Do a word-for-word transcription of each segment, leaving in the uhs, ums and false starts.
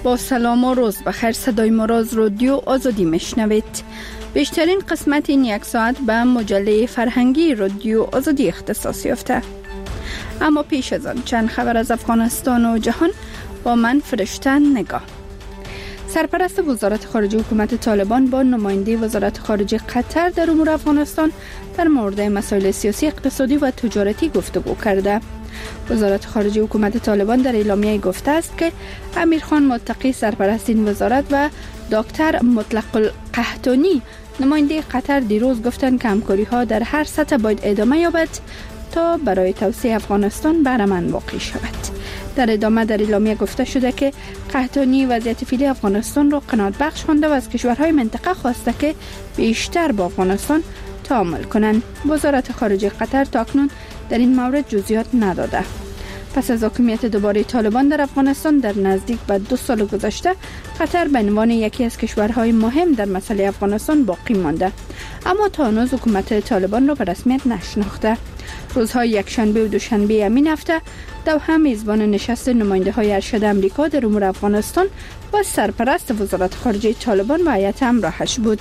با سلام و روز بخیر، صدای ما را از رادیو آزادی میشنوید. بیشترین قسمت این یک ساعت به مجله فرهنگی رادیو آزادی اختصاص یافته. اما پیش از آن چند خبر از افغانستان و جهان با من فرشته نگاه. سرپرست وزارت خارجه حکومت طالبان با نماینده وزارت خارجه قطر در امور افغانستان در مورد مسائل سیاسی، اقتصادی و تجارتی گفتگو کرده. وزارت خارجه حکومت طالبان در اعلامیه گفته است که امیرخان متقی سرپرست این وزارت و دکتر مطلق القحطانی نماینده قطر دیروز گفتند که همکاری ها در هر سطح باید ادامه یابد تا برای توسعه افغانستان بهره‌مند واقع شود. در ادامه در اعلامیه گفته شده که قحطانی وضعیت فعلی افغانستان را قناعت بخش خوانده و از کشورهای منطقه خواسته که بیشتر با افغانستان تعامل کنند. وزارت خارجه قطر تاکنون در این مورد جزئیات نداده. پس از حاکمیت دوباره طالبان در افغانستان در نزدیک به دو سال گذشته، قطر به عنوان یکی از کشورهای مهم در مسئله افغانستان باقی مانده، اما تا هنوز حکومت طالبان را به رسمیت نشناخته. روزهای یکشنبه و دوشنبه همین هفته دوحه میزبان نشست نماینده های ارشد امریکا در امور افغانستان و سرپرست وزارت خارجه طالبان و هیئت همراهش بود.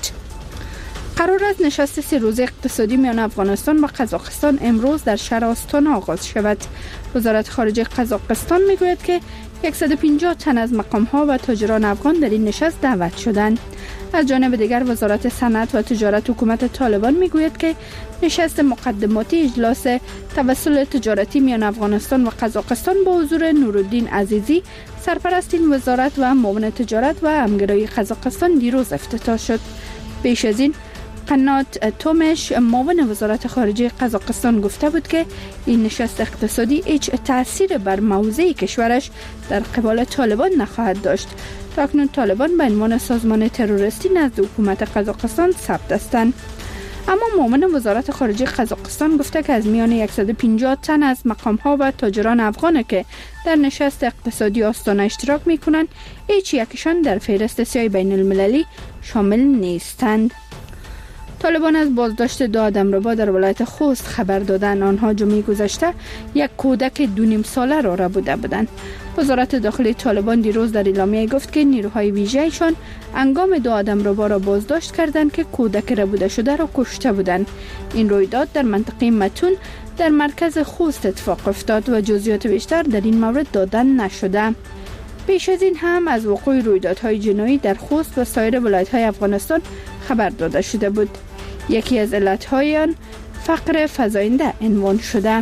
قرار است نشست سه روزه اقتصادی میان افغانستان و قزاقستان امروز در شهر آستانا آغاز شود. وزارت خارجه قزاقستان میگوید که صد و پنجاه تن از مقام‌ها و تاجران افغان در این نشست دعوت شدند. از جانب دیگر وزارت صنعت و تجارت حکومت طالبان میگوید که نشست مقدماتی اجلاس توسل تجارتی میان افغانستان و قزاقستان با حضور نورالدین عزیزی سرپرست این وزارت و معاون تجارت و همگرایی قزاقستان دیروز افتتاح شد. پیش از این قنات تومش معاون وزارت خارجه قزاقستان گفته بود که این نشست اقتصادی هیچ تأثیر بر موضع کشورش در قبال طالبان نخواهد داشت. تاکنون طالبان به عنوان سازمان تروریستی نزد حکومت قزاقستان ثبت هستند. اما معاون وزارت خارجه قزاقستان گفته که از میان صد و پنجاه تن از مقام‌ها و تاجران افغان که در نشست اقتصادی آستانه اشتراک می‌کنند، هیچ یکشان در فهرست سیاه بین المللی شامل نیستند. طالبان از بازداشت دو آدمربا در ولایت خوست خبر دادند. آنها جمعه گذشته یک کودک دو نیم ساله را ربوده بودند. وزارت داخلی طالبان دیروز در اعلامیه گفت که نیروهای ویژه‌شان هنگام دو آدمربا را بازداشت کردند که کودک ربوده شده را کشته بودند. این رویداد در منطقه متون در مرکز خوست اتفاق افتاد و جزئیات بیشتر در این مورد دادن نشده. پیش از این هم از وقوع رویدادهای جنایی در خوست و سایر ولایت‌های افغانستان خبر داده شده بود. یکی از علت‌های آن فقر فزاینده عنوان شده.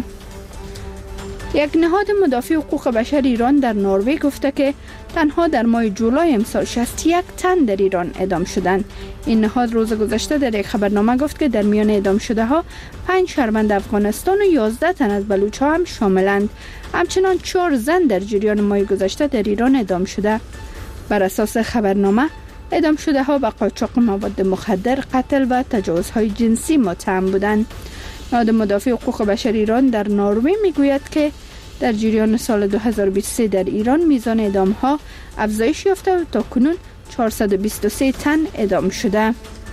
یک نهاد مدافع حقوق بشر ایران در نروژ گفته که تنها در ماه جولای امسال شصت و یک تن در ایران اعدام شدند. این نهاد روز گذشته در یک خبرنامه گفت که در میان اعدام شده ها پنج شهروند افغانستان و یازده تن از بلوچ ها هم شاملند. همچنان چهار زن در جریان ماه گذشته در ایران اعدام شده. بر اساس خبرنامه اعدام شده ها به قاچاق مواد مخدر، قتل و تجاوزهای جنسی متهم بودند. نهاد مدافع حقوق بشر ایران در نروژ میگوید که در جریان سال دو هزار و بیست و سه در ایران میزان اعدام ها افزایش یافته و تاکنون چهارصد و بیست و سه تن اعدام شده.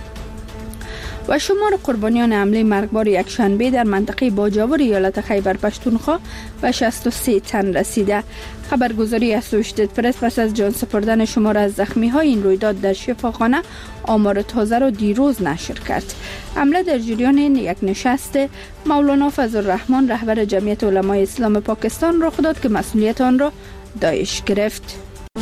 و شمار قربانیان حمله مرگبار یکشنبه در منطقه باجاور ایالت خیبر پشتونخوا به شصت و سه تن رسیده. خبرگزاری اسوشیتد پرس پس از جان سپردن شمار از زخمی های این رویداد در شفاخانه آمار تازه را دیروز نشر کرد. حمله در جریان یک نشست مولانا فضل الرحمن رهبر جمعیت علمای اسلام پاکستان رخ داد که مسئولیت آن را داعش گرفت.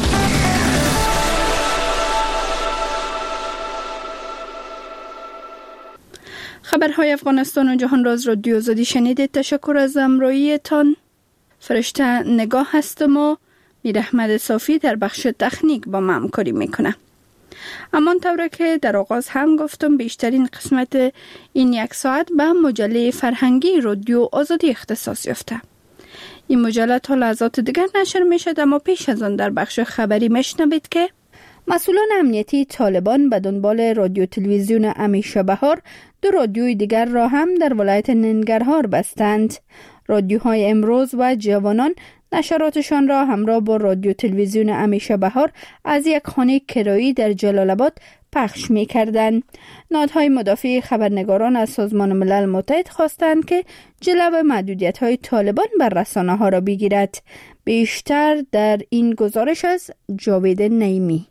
خبرهای افغانستان و جهان را از رادیو آزادی شنیدید. تشکر از همراهیتان. فرشته نگاه هستم و میر احمد صافی در بخش تکنیک با ما همکاری میکنه. اما طوری که در آغاز هم گفتم بیشترین قسمت این یک ساعت به مجله فرهنگی رادیو آزادی اختصاص یافته. این مجله تا لحظات دیگر نشر میشد، اما پیش از آن در بخش خبری میشنوید که مسئولان امنیتی طالبان به دنبال رادیو تلویزیون همیشه بهار دو رادیوی دیگر را هم در ولایت ننگرهار بستند. رادیوهای امروز و جوانان نشراتشان را همراه با رادیو تلویزیون همیشه بهار از یک خانه کرایی در جلال آباد پخش می کردند. نهادهای مدافع خبرنگاران از سازمان ملل متحد خواستند که جلو محدودیت‌های طالبان بر رسانه ها را بگیرد. بیشتر در این گزارش از جاوید نعیمی.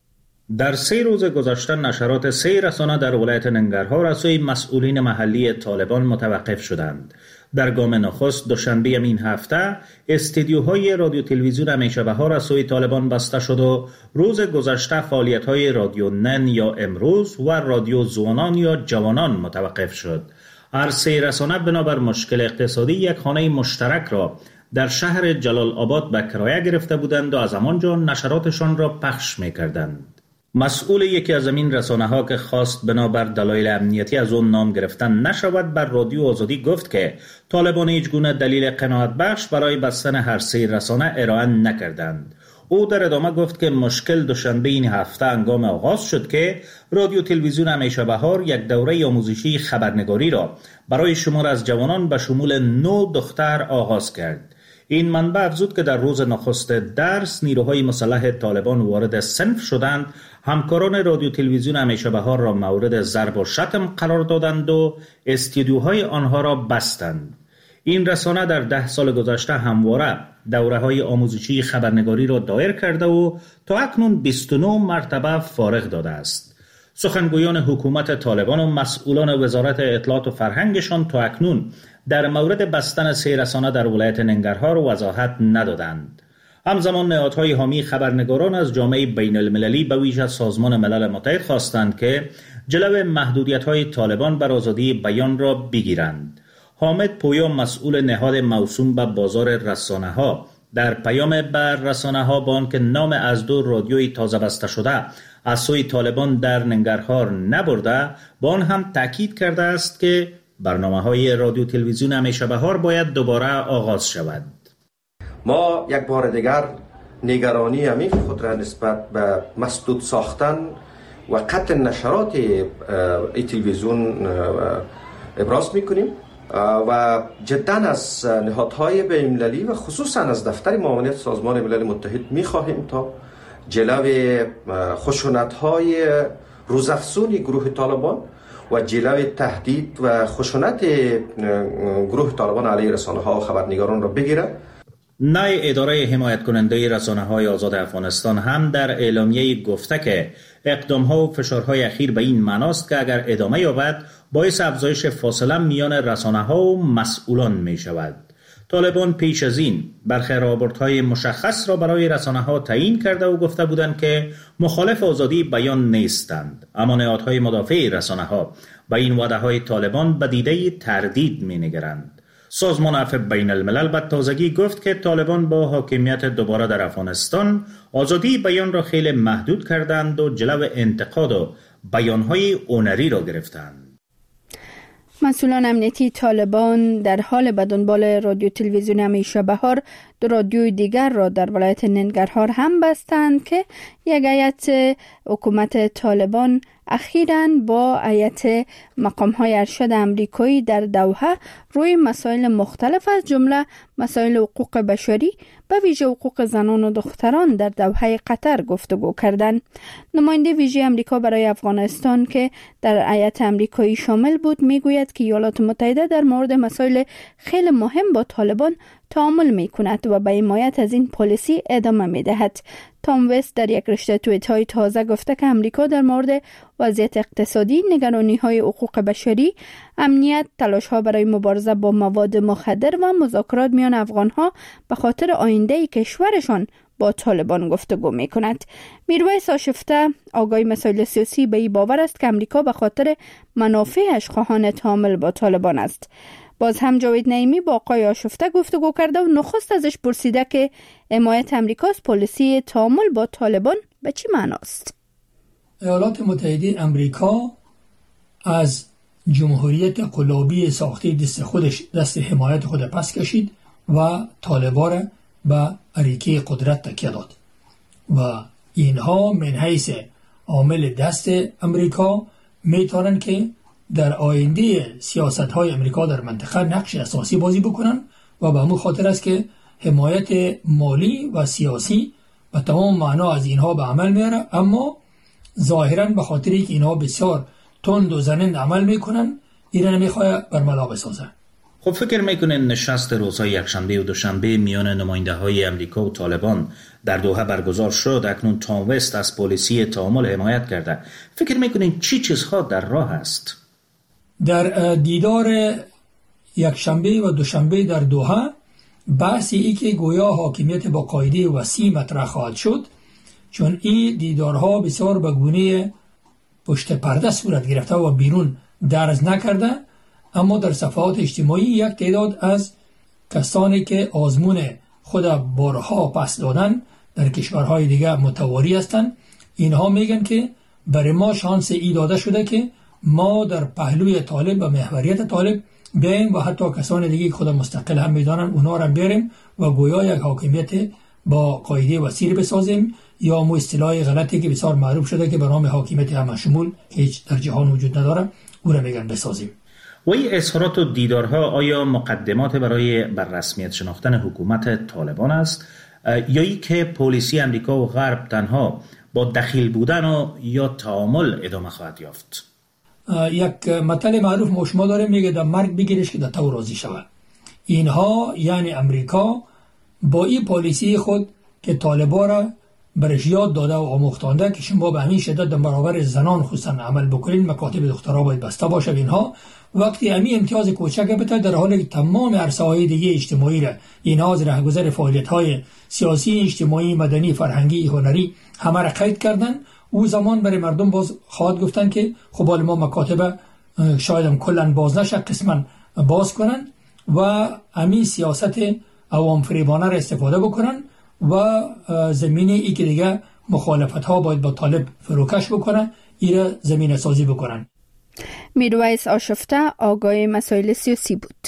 در سه روز گذشته نشرات سه رسانه در ولایت ننگرهار از سوی مسئولین محلی طالبان متوقف شدند. در گام نخست دوشنبه این هفته استودیوهای رادیو تلویزیون همیشه بهار از سوی طالبان بسته شد و روز گذشته فعالیت‌های رادیو نن یا امروز و رادیو زوانان یا جوانان متوقف شد. هر سه رسانه بنابر مشکل اقتصادی یک خانه مشترک را در شهر جلال آباد به کرایه گرفته بودند و از همانجا نشراتشان را پخش می‌کردند. مسئول یکی از این رسانه ها که خواست بنابر دلایل امنیتی از اون نام گرفتن نشود بر رادیو آزادی گفت که طالبان هیچ گونه دلیل قناعت بخش برای بستن هر سه رسانه ارائه نکردند. او در ادامه گفت که مشکل دوشنبه این هفته هنگام آغاز شد که رادیو تلویزیون همیشه بهار یک دوره آموزشی خبرنگاری را برای شمار از جوانان به شمول نه دختر آغاز کرد. این منبع افزود که در روز نخست درس نیروهای مسلح طالبان وارد صنف شدند، همکاران رادیو تلویزیون همیشه بهار را مورد ضرب و شتم قرار دادند و استودیوهای آنها را بستند. این رسانه در ده سال گذشته همواره دوره‌های آموزشی خبرنگاری را دایر کرده و تا اکنون بیست و نه مرتبه فارغ داده است. سخنگویان حکومت طالبان و مسئولان وزارت اطلاعات و فرهنگشان تا اکنون در مورد بستن سه رسانه در ولایت ننگرهار وضاحت ندادند. همزمان نهادهای حامی خبرنگاران از جامعه بین المللی به ویژه سازمان ملل متحد خواستند که جلو محدودیت‌های طالبان بر آزادی بیان را بگیرند. حامد پویا مسئول نهاد موسوم به بازار رسانه‌ها در پیام بر رسانه‌ها با آنکه نام از دو رادیوی تازه بسته شده از سوی طالبان در ننگرهار نبرده، با آن هم تاکید کرده است که برنامه‌های رادیو تلویزیون همیشه بهار باید دوباره آغاز شود. ما یک بار دیگر نگرانی عمیق خود را نسبت به مسدود ساختن و قطع نشرات ای تلویزیون ابراز می‌کنیم و جدا از نهادهای بین‌المللی و خصوصا از دفتر معاونت سازمان ملل متحد می‌خواهیم تا جلو خشونت‌های روزافزون گروه طالبان و جلو تهدید و خشونت گروه طالبان علیه رسانه‌ها و خبرنگاران را بگیرد. نای اداره حمایت کننده رسانه‌های آزاد افغانستان هم در اعلامیه گفته که اقدام‌ها و فشارهای اخیر به این معناست که اگر ادامه یابد باعث افزایش فاصله میان رسانه‌ها و مسئولان می‌شود. طالبان پیش از این برخی راپورت‌های مشخص را برای رسانه‌ها تعیین کرده و گفته بودند که مخالف آزادی بیان نیستند، اما نهادهای مدافع رسانه‌ها به این وعده‌های طالبان به دیده تردید می‌نگرند. سازمان عفو بین الملل به تازگی گفت که طالبان با حاکمیت دوباره در افغانستان آزادی بیان را خیلی محدود کردند و جلو انتقاد و بیان‌های اونری را گرفتند. مسئولان امنیتی طالبان در حال به دنبال رادیو تلویزیون همیشه بهار دو رادیوی دیگر را در ولایت ننگرهار هم بستند که یک هیئت حکومت طالبان اخیراً با هیئت مقام‌های ارشد امریکایی در دوحه روی مسائل مختلف از جمله مسائل حقوق بشری به ویژه حقوق زنان و دختران در دوحه قطر گفتگو کردند. نماینده ویژه امریکا برای افغانستان که در هیئت امریکایی شامل بود میگوید که ایالات متحده در مورد مسائل خیلی مهم با طالبان تعامل می کند و به حمایت از این پالیسی ادامه می دهد. تام وست در یک رشته توییت های تازه گفته که امریکا در مورد وضعیت اقتصادی، نگرانی های حقوق بشری، امنیت، تلاش ها برای مبارزه با مواد مخدر و مذاکرات میان افغان ها به خاطر آینده کشورشان با طالبان گفتگو می کند. میرویس آشفته آگاهی مسائل سیاسی به این باور است که امریکا به خاطر منافعش خواهان تعامل با طالبان است. باز هم جاوید نعیمی با آقای آشفته گفتگو کرده و نخست ازش پرسیده که حمایت امریکا از پالیسی تعامل با طالبان به چی معناست؟ ایالات متحده امریکا از جمهوریت قلابی ساخته دست خودش دست حمایت خود پس کشید و طالبان را به اریکه قدرت تکیه داد و اینها من حیث عامل دست امریکا میتونن که در آینده سیاست‌های امریکا در منطقه نقش اساسی بازی بکنن و به همون خاطر است که حمایت مالی و سیاسی به تمام معنا از اینها به عمل میاره، اما ظاهراً به خاطری که اینها بسیار تند و زنند عمل میکنن ایران نمیخواد برملا بسازه. خب فکر میکنین نشست روزهای یکشنبه و دوشنبه میان نماینده های امریکا و طالبان در دوحه برگزار شد، اکنون تام وست از پلیسی تعامل حمایت کرده، فکر میکنین چی چیزها در راه است؟ در دیدار یکشنبه و دوشنبه در دوحه بحثی ای که گویا حاکمیت با قاعده وسیع مطرح خواهد شد، چون این دیدارها بسیار به گونه پشت پرده صورت گرفته و بیرون درز نکرده، اما در صفحات اجتماعی یک تعداد از کسانی که آزمون خود بارها پس دادن در کشورهای دیگه متواری هستند، اینها میگن که برای ما شانس ای داده شده که ما در پهلوی طالب و محوریت طالب بیاییم و حتی کسان دیگه خود مستقل هم میدانن اونا را بیاریم و گویا یک حاکمیت با قاعده وسیع بسازیم، یا مو اصطلاح غلطی که بسیار معروف شده که به نام حاکمیت همشمول هیچ در جهان وجود نداره او را میگن بسازیم. و این اظهارات و دیدارها آیا مقدمات برای بر رسمیت شناختن حکومت طالبان است یا ای که پلیسی امریکا و غرب تنها با دخیل بودن و یا تعامل ادامه خواهد یافت؟ یک مطلب معروف ما شما داره میگه در مرگ بگیرش که در تو راضی شود. اینها یعنی امریکا با این پالیسی خود که طالبان را برش یاد داده و آموختانده که شما به همین شدت در برابر زنان خصوصا عمل بکنید، مکاتب دخترها باید بسته باشه، اینها وقتی همین امتیاز کوچک بده در حالی که تمام عرصه‌های دیگه اجتماعی را اینها از رهگذر فعالیت‌های سیاسی، اجتماعی، مدنی، فرهنگی، هنری همه را قید کردن، او زمان برای مردم باز خواهد گفتن که خب حالا ما مکاتب شاید هم کلا باز نشه، قسما باز کنن و همین سیاست عوام فریبانه را استفاده بکنن و زمینه ای که دیگه مخالفت ها باید با طالب فروکش بکنن ایره زمینه سازی بکنن. میرویس آشفته آگاه مسائل سیاسی بود.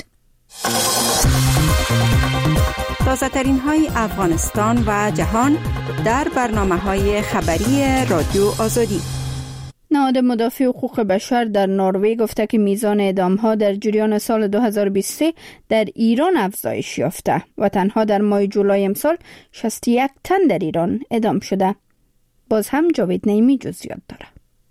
تازه ترین های افغانستان و جهان در برنامه های خبری رادیو آزادی. نهاد مدافع حقوق بشر در نروژ گفته که میزان اعدام‌ها در جریان سال دو هزار و بیست و سه در ایران افزایش یافته و تنها در ماه جولای امسال شصت و یک تن در ایران اعدام شده. باز هم جاوید نعیمی جزئیات داره.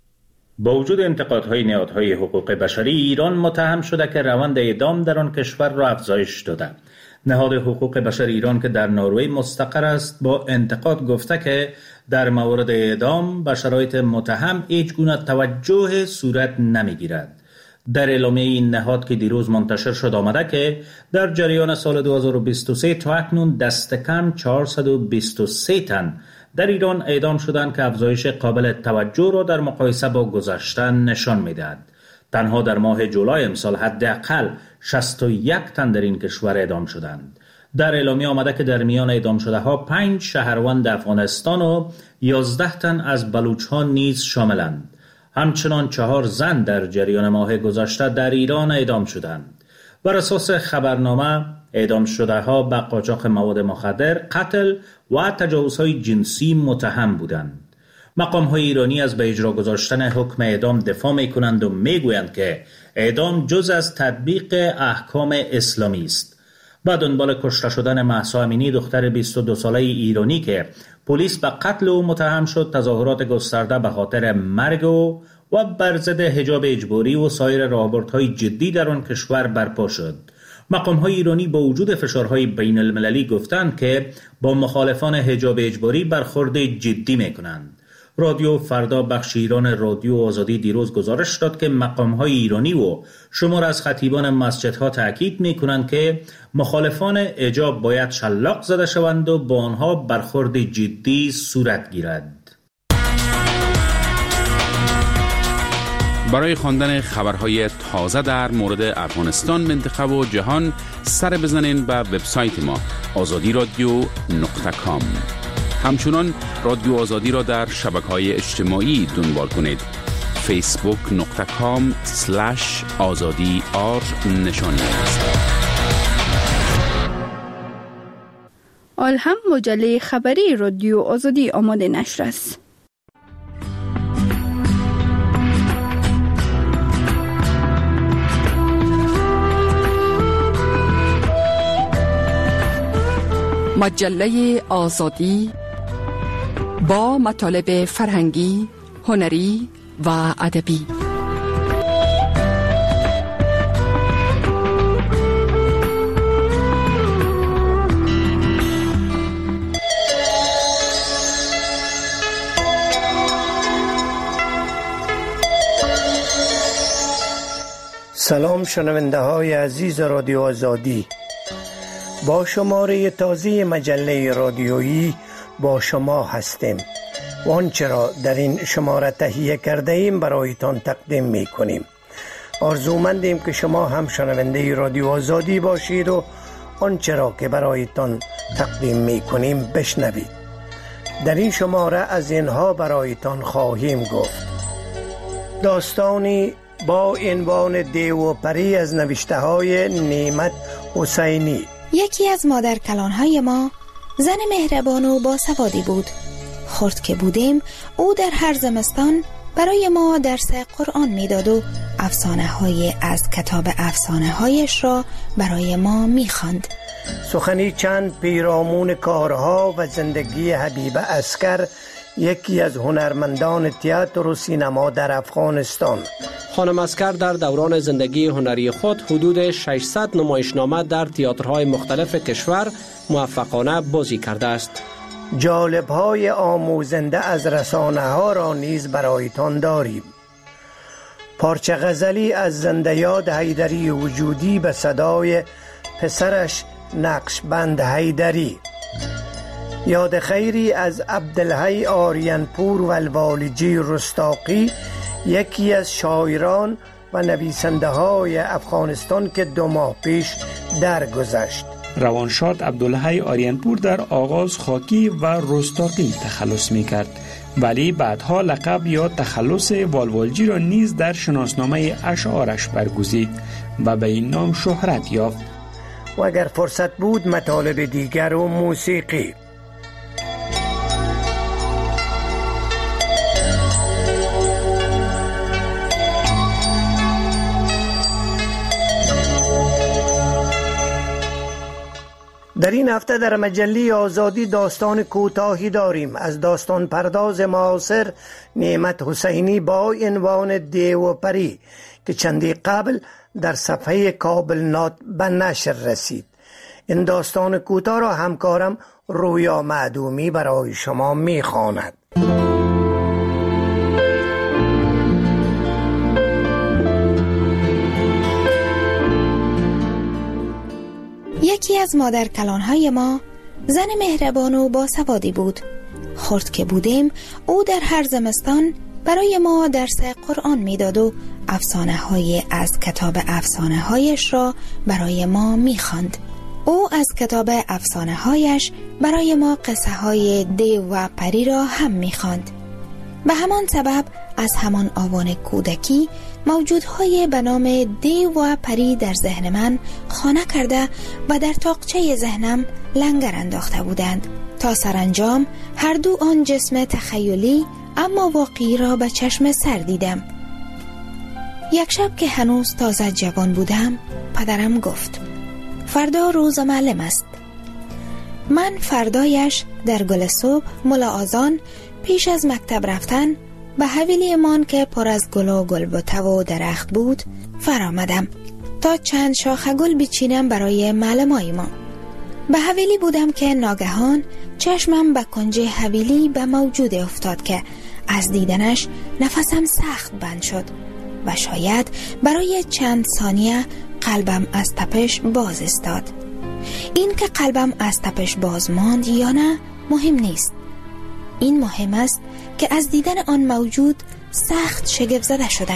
با وجود انتقادهای نهادهای حقوق بشری، ایران متهم شده که روند اعدام در آن کشور را افزایش داده. نهاد حقوق بشر ایران که در نروژ مستقر است با انتقاد گفته که در مورد اعدام به شرایط متهم هیچ گونه توجه صورت نمیگیرد. در اعلامیه این نهاد که دیروز منتشر شد آمده که در جریان سال دو هزار و بیست و سه تا اکنون دست کم چهارصد و بیست و سه تن در ایران اعدام شدند که افزایش قابل توجه را در مقایسه با گذشته نشان می‌دهد. تنها در ماه جولای امسال حداقل شصت و یک تن در این کشور اعدام شدند. در اعلامیه آمده که در میان اعدام شده ها پنج شهروند افغانستان و یازده تن از بلوچ ها نیز شاملند. همچنان چهار زن در جریان ماه گذشته در ایران اعدام شدند. بر اساس خبرنامه اعدام شده ها به قاچاق مواد مخدر، قتل و تجاوزهای جنسی متهم بودند. مقام های ایرانی از به اجرا گذاشتن حکم اعدام دفاع می کنند و می گویند که اعدام جز از تطبیق احکام اسلامی است. بعد دنبال کشته شدن مهسا امینی دختر بیست و دو ساله ایرانی که پلیس به قتل او متهم شد، تظاهرات گسترده به خاطر مرگ او و بر ضد حجاب اجباری و سایر راهبردهای جدی در آن کشور برپا شد. مقام‌های ایرانی با وجود فشارهای بین المللی گفتند که با مخالفان حجاب اجباری برخورد جدی می‌کنند. رادیو فردا بخش ایران رادیو آزادی دیروز گزارش داد که مقام‌های ایرانی و شمار از خطیبان مسجدها تاکید می‌کنند که مخالفان حجاب باید شلاق زده شوند و با آنها برخورد جدی صورت گیرد. برای خواندن خبرهای تازه در مورد افغانستان، منطقه و جهان سر بزنین به وبسایت ما آزادی رادیو نقطه کام. همچنان رادیو آزادی را در شبکه‌های اجتماعی دنبال کنید. فیسبوک نقطه کام سلش آزادی آر نشانی است. آل هم مجله خبری رادیو آزادی آماده نشر است. مجله آزادی با مطالب فرهنگی، هنری و ادبی. سلام شنونده های عزیز رادیو آزادی، با شماره تازه مجله رادیویی با شما هستیم و آنچه را در این شماره تهیه کرده ایم برایتان تقدیم می کنیم. آرزومندیم که شما هم شنونده رادیو آزادی باشید و آنچه را که برایتان تقدیم می کنیم بشنوید. در این شماره از اینها برایتان خواهیم گفت: داستانی با عنوان دیو و پری از نوشته های نعمت حسینی. یکی از مادر کلانهای ما زن مهربان و باسوادی بود. خرد که بودیم او در هر زمستان برای ما درس قرآن میداد و افسانه های از کتاب افسانه هایش را برای ما میخواند. سخنی چند پیرامون کارها و زندگی حبیب عسکر، یکی از هنرمندان تئاتر و سینما در افغانستان. خانم عسکر در دوران زندگی هنری خود حدود ششصد نمایشنامه در تئاترهای مختلف کشور موفقانه بازی کرده است. جالب‌های آموزنده از رسانه ها را نیز برایتان داریم. پارچه غزلی از زنده یاد حیدری وجودی به صدای پسرش نقشبند حیدری. یاد خیری از عبدالحی آریانپور و الوالجی رستاقی، یکی از شاعران و نویسنده های افغانستان که دو ماه پیش درگذشت. روانشاد عبدالحی آریانپور در آغاز خاکی و رستاقی تخلص می کرد، ولی بعدها لقب یا تخلص والوالجی را نیز در شناسنامه اشعارش برگزید و به این نام شهرت یافت. و اگر فرصت بود مطالب دیگر و موسیقی. در این هفته در مجله آزادی داستان کوتاهی داریم از داستان پرداز معاصر نعمت حسینی با عنوان دیو و پری که چندی قبل در صفحه کابل نات به نشر رسید. این داستان کوتاه را همکارم رویا معدومی برای شما میخواند. یکی از مادر کلانهای ما زن مهربان و باسوادی بود. خرد که بودیم او در هر زمستان برای ما درس قرآن میداد و افسانه های از کتاب افسانه هایش را برای ما میخواند. او از کتاب افسانه هایش برای ما قصه های دیو و پری را هم میخواند. به همان سبب از همان آوان کودکی موجودهای به نام دیو و پری در ذهن من خانه کرده و در تاقچه ذهنم لنگر انداخته بودند تا سرانجام هر دو آن جسم تخیلی اما واقعی را به چشم سر دیدم. یک شب که هنوز تازه جوان بودم پدرم گفت فردا روز معلم است. من فردایش در گل صبح ملا آذان پیش از مکتب رفتن به حویلی مان که پر از گل و گلبته و درخت بود فرآمدم تا چند شاخه گل بچینم برای معلمای ما. به حویلی بودم که ناگهان چشمم به کنج حویلی به موجود افتاد که از دیدنش نفسم سخت بند شد و شاید برای چند ثانیه قلبم از تپش باز استاد. این که قلبم از تپش باز ماند یا نه مهم نیست. این مهم است که از دیدن آن موجود سخت شگفت زده شدم.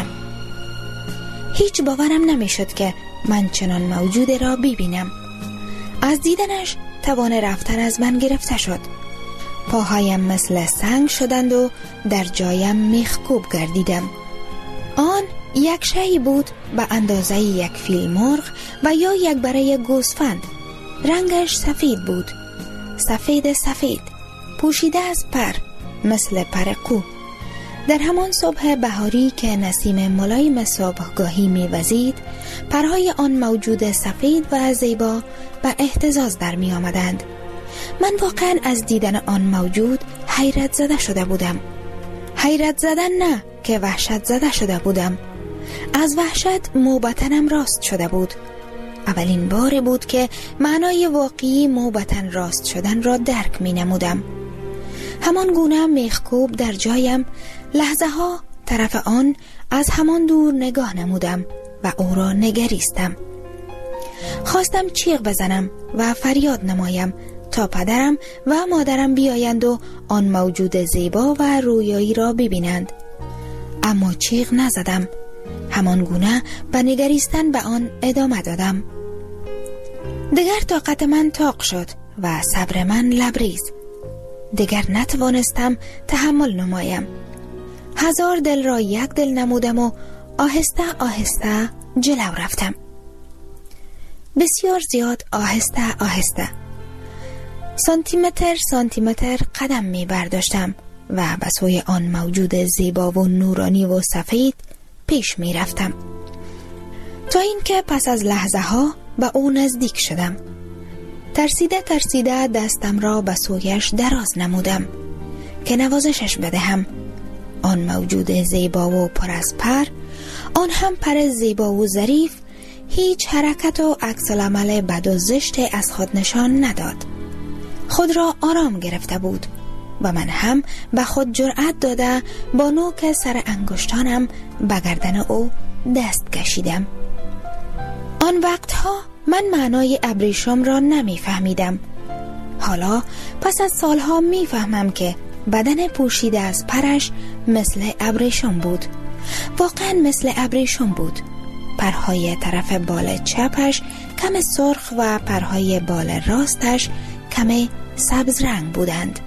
هیچ باورم نمی شد که من چنان موجود را ببینم. از دیدنش توان رفتن از من گرفته شد. پاهایم مثل سنگ شدند و در جایم میخکوب گردیدم. آن یک شی بود به اندازه یک فیل مرغ و یا یک بره گوسفند. رنگش سفید بود، سفید سفید، پوشیده از پر، مثل پر قو. در همان صبح بهاری که نسیم ملایم صبحگاهی می‌وزید، پرهای آن موجود سفید و زیبا به اهتزاز در می آمدند. من واقعا از دیدن آن موجود حیرت زده شده بودم. حیرت زدن نه که وحشت زده شده بودم. از وحشت مو بطنم راست شده بود. اولین بار بود که معنای واقعی مو بطن راست شدن را درک می نمودم. همان گونه میخکوب در جایم لحظه ها طرف آن از همان دور نگاه نمودم و او را نگریستم. خواستم چیغ بزنم و فریاد نمایم تا پدرم و مادرم بیایند و آن موجود زیبا و رویایی را ببینند. اما چیغ نزدم. همان گونه به نگریستن به آن ادامه دادم. دیگر طاقت من تاق شد و صبر من لبریز. دیگر نتوانستم تحمل نمایم. هزار دل را یک دل نمودم و آهسته آهسته جلو رفتم. بسیار زیاد آهسته آهسته سانتیمتر سانتیمتر قدم می برداشتم و به سوی آن موجود زیبا و نورانی و سفید پیش می رفتم تا اینکه پس از لحظه ها به او نزدیک شدم. ترسیده ترسیده دستم را به سویش دراز نمودم که نوازشش بدهم. آن موجود زیبا و پر از پر، آن هم پر زیبا و ظریف، هیچ حرکت و عکس العمل بد و زشت از خود نشان نداد. خود را آرام گرفته بود و من هم به خود جرأت داده با نوک سر انگشتانم به گردن او دست کشیدم. آن وقتها من معنای ابریشم را نمی فهمیدم. حالا پس از سالها می فهمم که بدن پوشیده از پرش مثل ابریشم بود. واقعا مثل ابریشم بود. پرهای طرف بال چپش کم سرخ و پرهای بال راستش کم سبز رنگ بودند.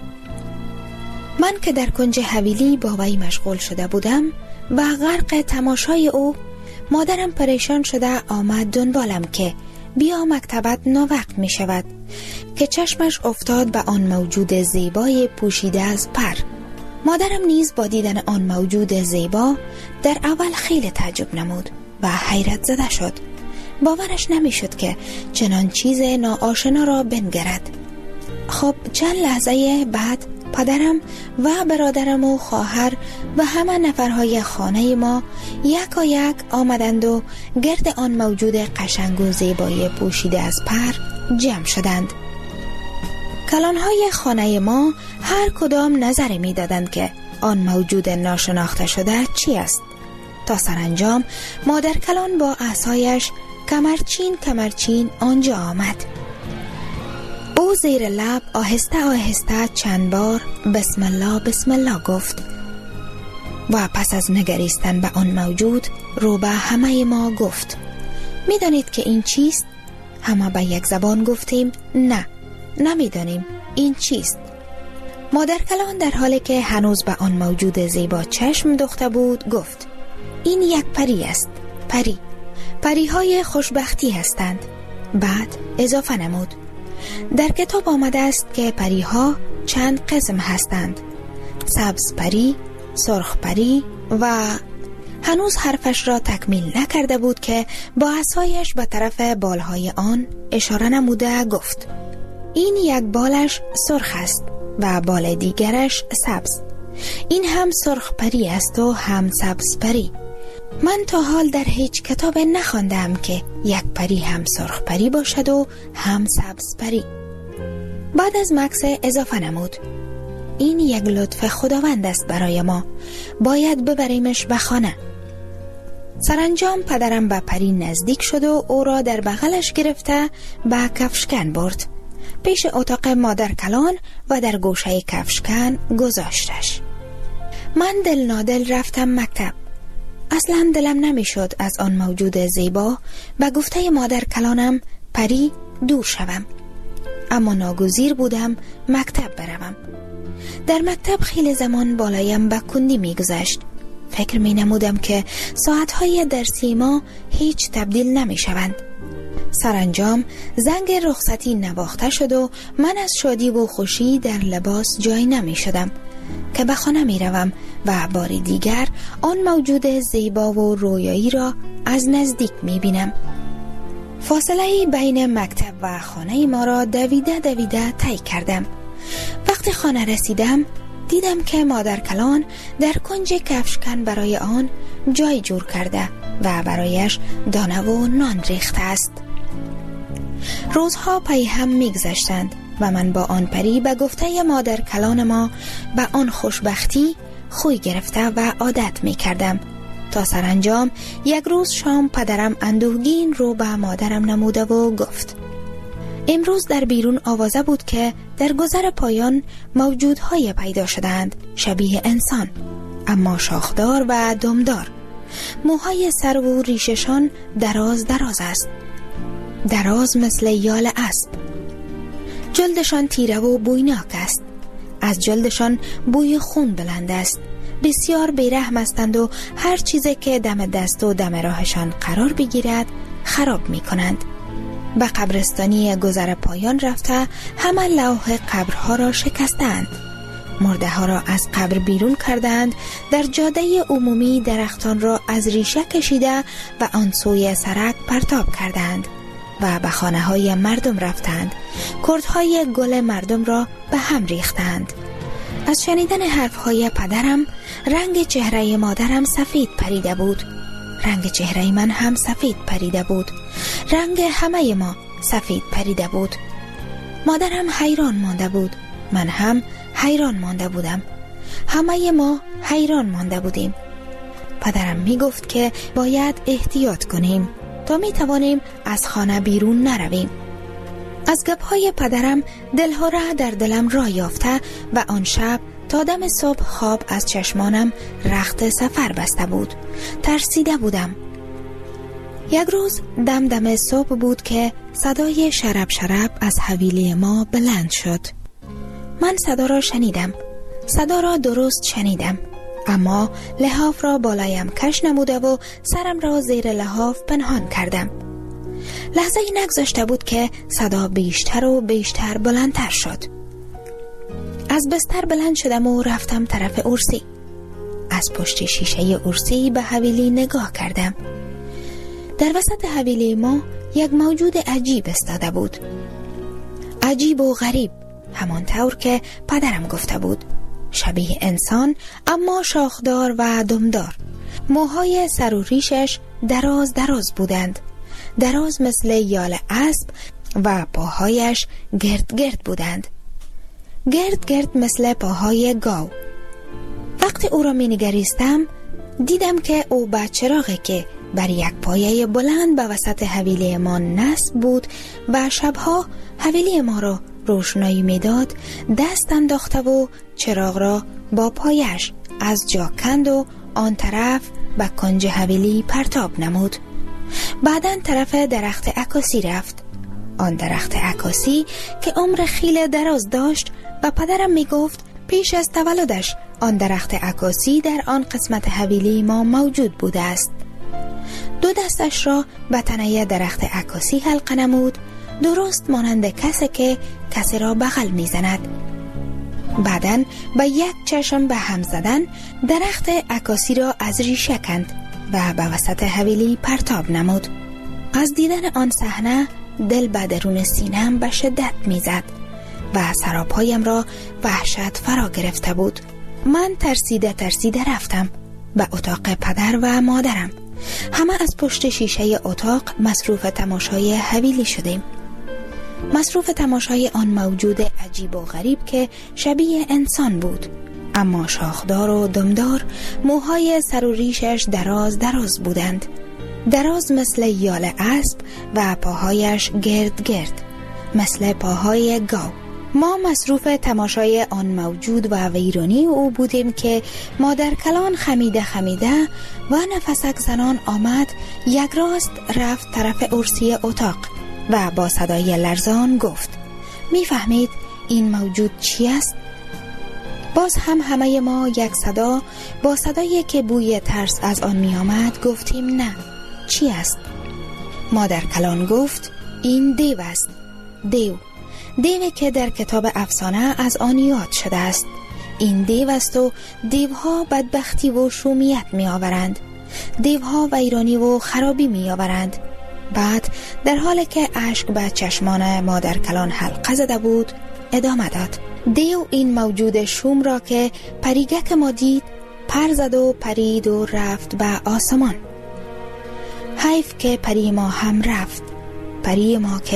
من که در کنج حویلی با وی مشغول شده بودم و غرق تماشای او، مادرم پریشان شده آمد دنبالم که بیا مکتبت ناوقت می شود، که چشمش افتاد به آن موجود زیبای پوشیده از پر. مادرم نیز با دیدن آن موجود زیبا در اول خیلی تعجب نمود و حیرت زده شد. باورش نمی شد که چنان چیز ناآشنا را بنگرد. خب چند لحظه بعد پدرم و برادرم و خواهر و همه نفرهای خانه ما یک و یک آمدند و گرد آن موجود قشنگ و زیبای پوشیده از پر جمع شدند. کلانهای خانه ما هر کدام نظری می دادند که آن موجود ناشناخته شده چی است. تا سرانجام مادر کلان با عصایش کمرچین کمرچین آنجا آمد. او زیر لب آهسته آهسته چند بار بسم الله بسم الله گفت و پس از نگریستن به آن موجود رو به همه ما گفت می دانید که این چیست؟ همه به یک زبان گفتیم نه، نمی دانیم این چیست. مادر کلان در حالی که هنوز به آن موجود زیبا چشم دوخته بود گفت این یک پری است. پری پری های خوشبختی هستند. بعد اضافه نمود در کتاب آمده است که پری ها چند قسم هستند: سبز پری، سرخ پری و هنوز حرفش را تکمیل نکرده بود که با عصایش به طرف بالهای آن اشاره نموده گفت این یک بالش سرخ است و بال دیگرش سبز. این هم سرخ پری است و هم سبز پری. من تا حال در هیچ کتاب نخواندم که یک پری هم سرخ پری باشد و هم سبز پری. بعد از مکث اضافه نمود این یک لطف خداوند است برای ما، باید ببریمش به خانه. سرانجام پدرم به پری نزدیک شد و او را در بغلش گرفته به کفشکن برد. پیش اتاق مادر کلان و در گوشه کفشکن گذاشتش. من دل نادل رفتم مکتب. اصلا دلم نمی شد از آن موجود زیبا به گفته مادر کلانم پری دور شوم، اما ناگزیر بودم مکتب بروم. در مکتب خیلی زمان بالایم به کندی می گذشت. فکر می نمودم که ساعتهای درسی ما هیچ تبدیل نمی شوند. سرانجام زنگ رخصتی نواخته شد و من از شادی و خوشی در لباس جای نمی شدم که به خانه می روم و باری دیگر آن موجود زیبا و رویایی را از نزدیک می بینم. فاصله بین مکتب و خانه ما را دویده دویده طی کردم. وقتی خانه رسیدم دیدم که مادر کلان در کنج کفشکن برای آن جای جور کرده و برایش دانه و نان ریخته است. روزها پی هم میگذشتند و من با آن پری به گفته مادر کلان ما به آن خوشبختی خوی گرفته و عادت می کردم تا سرانجام یک روز شام پدرم اندوهگین رو به مادرم نموده و گفت: امروز در بیرون آوازه بود که در گذر پایان موجودهای پیدا شدند شبیه انسان، اما شاخدار و دمدار. موهای سر و ریششان دراز دراز است، دراز مثل یال اسب. جلدشان تیره و بویناک است، از جلدشان بوی خون بلند است. بسیار بیرحم هستند و هر چیزی که دم دست و دم راهشان قرار بگیرد خراب می کنند. به قبرستانی گذر پایان رفته همه لوح قبرها را شکستند، مرده ها را از قبر بیرون کردند، در جاده عمومی درختان را از ریشه کشیده و آن سوی سرک پرتاب کردند و به خانه های مردم رفتند. کردهای گل مردم را به هم ریختند. از شنیدن حرف های پدرم رنگ چهره مادرم سفید پریده بود، رنگ چهره من هم سفید پریده بود، رنگ همه ما سفید پریده بود. مادرم حیران مانده بود، من هم حیران مانده بودم، همه ما حیران مانده بودیم. پدرم می گفت که باید احتیاط کنیم تا می توانیم از خانه بیرون نرویم. از گپ‌های پدرم دلهره در دلم را یافته و آن شب تا دم صبح خواب از چشمانم رخت سفر بسته بود. ترسیده بودم. یک روز دم دم صبح بود که صدای شرب شرب از حویلی ما بلند شد. من صدا را شنیدم، صدا را درست شنیدم، اما لحاف را بالایم کش نموده و سرم را زیر لحاف پنهان کردم. لحظه ای نگذاشته بود که صدا بیشتر و بیشتر بلندتر شد. از بستر بلند شدم و رفتم طرف ارسی. از پشت شیشه ارسی به حویلی نگاه کردم. در وسط حویلی ما یک موجود عجیب استاده بود. عجیب و غریب، همان طور که پدرم گفته بود. شبیه انسان اما شاخدار و دمدار. موهای سر و ریشش دراز دراز بودند، دراز مثل یال اسب و پاهایش گرد گرد بودند، گرد گرد مثل پاهای گاو. وقتی او را می نگریستم دیدم که او با چراغی که بر یک پایه بلند به وسط حویلی ما نصب بود و شبها حویلی ما را روشنایی می داد، دست انداخته و چراغ را با پایش از جا کند و آن طرف به کنج حویلی پرتاب نمود. بعداً طرف درخت عکاسی رفت. آن درخت عکاسی که عمر خیلی دراز داشت و پدرم می گفت پیش از تولدش آن درخت عکاسی در آن قسمت حویلی ما موجود بوده است. دو دستش را به تنه درخت عکاسی حلقه نمود، درست مانند کسی که کسی را بغل می زند. بعداً به یک چشم به هم زدن درخت عکاسی را از ریشه کند و به وسط حویلی پرتاب نمود. از دیدن آن صحنه دل به درون سینه‌ام به شدت میزد و سراپایم را وحشت فرا گرفته بود. من ترسیده ترسیده رفتم به اتاق پدر و مادرم. همه از پشت شیشه اتاق مصروف تماشای حویلی شدیم، مصروف تماشای آن موجود عجیب و غریب که شبیه انسان بود، اما شاخدار و دمدار. موهای سر و ریشش دراز دراز بودند، دراز مثل یال اسب و پاهایش گرد گرد مثل پاهای گاو. ما مصروف تماشای آن موجود و ویرانی او بودیم که مادر کلان خمیده خمیده و نفسک زنان آمد، یک راست رفت طرف ارسی اتاق و با صدای لرزان گفت: میفهمید این موجود چی است؟ باز هم همه ما یک صدا با صدایی که بوی ترس از آن می آمد گفتیم نه، چی است؟ مادر کلان گفت این دیو است، دیو، دیوی که در کتاب افسانه از آن یاد شده است. این دیو است و دیوها بدبختی و شومیت می آورند، دیوها ویرانی و خرابی می آورند. بعد در حالی که اشک به چشمان مادر کلان حلقه زده بود ادامه داد: دیو این موجود شوم را که پریگک ما دید پر زد و پرید و رفت به آسمان. حیف که پری ما هم رفت، پری ما که